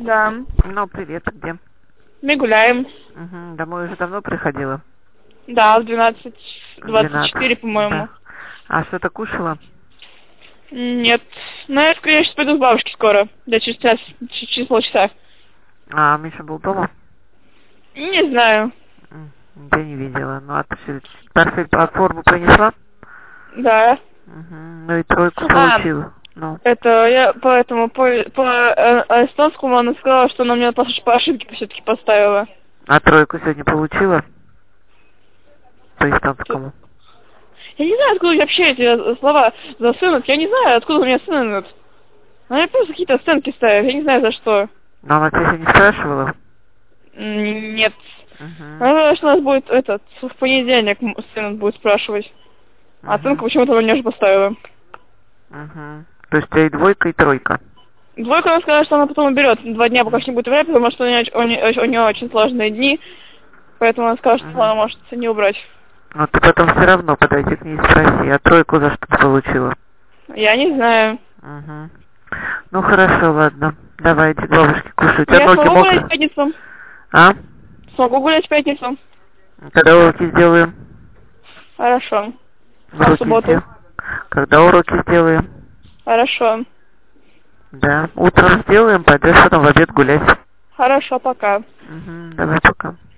Да. Ну, привет, ты где? Мы гуляем. Угу. Домой уже давно приходила? Да, в 12:24, 12. по-моему. Да. А что-то кушала? Нет. Ну, я сейчас пойду к бабушке скоро. Да, через час, через полчаса. А Миша был дома? Не знаю. Я не видела. Ну, а ты всё, портфель под форму принесла? Да. Угу. Ну и тройку получила. Ну. Это я поэтому по эстонскому она сказала, что она мне по ошибке все-таки поставила. А тройку сегодня получила? По эстонскому. Я не знаю, откуда вообще эти слова засунут. Я не знаю, откуда у меня сынут. Она просто какие-то оценки ставит. Я не знаю, за что. Но она тебя не спрашивала? Нет. Угу. Она сказала, что у нас будет в понедельник сын будет спрашивать. А оценку почему-то она мне уже поставила. Угу. То есть у тебя и двойка, и тройка? Двойку она сказала, что она потом уберет. 2 дня пока что не будет убирать, потому что у нее очень сложные дни. Поэтому она сказала, что она может не убрать. Но ты потом все равно подойди к ней и спроси, а тройку за что ты получила? Я не знаю. Угу. Ну хорошо, ладно. Давай, иди к бабушке кушать. Я ноги смогу мокрые? гулять в пятницу? А? Смогу гулять в пятницу? Когда уроки сделаем? Хорошо. А в Уроки субботу? Когда уроки сделаем? Хорошо. Да. Утром сделаем, пойдешь потом в обед гулять. Хорошо, пока. Угу. Давай, пока.